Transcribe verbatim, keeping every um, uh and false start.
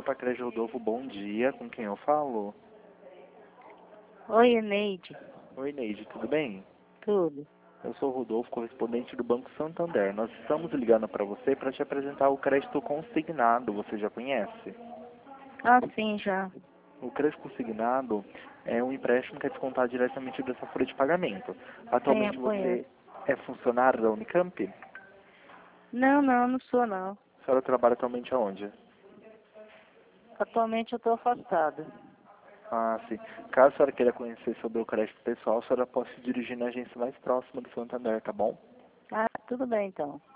Sacré Rodolfo, bom dia. Com quem eu falo? Oi, Eneide. Oi, Neide, tudo bem? Tudo. Eu sou o Rodolfo, correspondente do Banco Santander. Nós estamos ligando para você para te apresentar o crédito consignado. Você já conhece? Ah, sim, já. O crédito consignado é um empréstimo que é descontado diretamente da sua folha de pagamento. Sim, eu Atualmente conheço. você é funcionário da Unicamp? Não, não, não sou não. A senhora trabalha atualmente aonde? Atualmente eu estou afastada. Ah, sim. Caso a senhora queira conhecer sobre o crédito pessoal, a senhora pode se dirigir na agência mais próxima do Santander, tá bom? Ah, tudo bem então.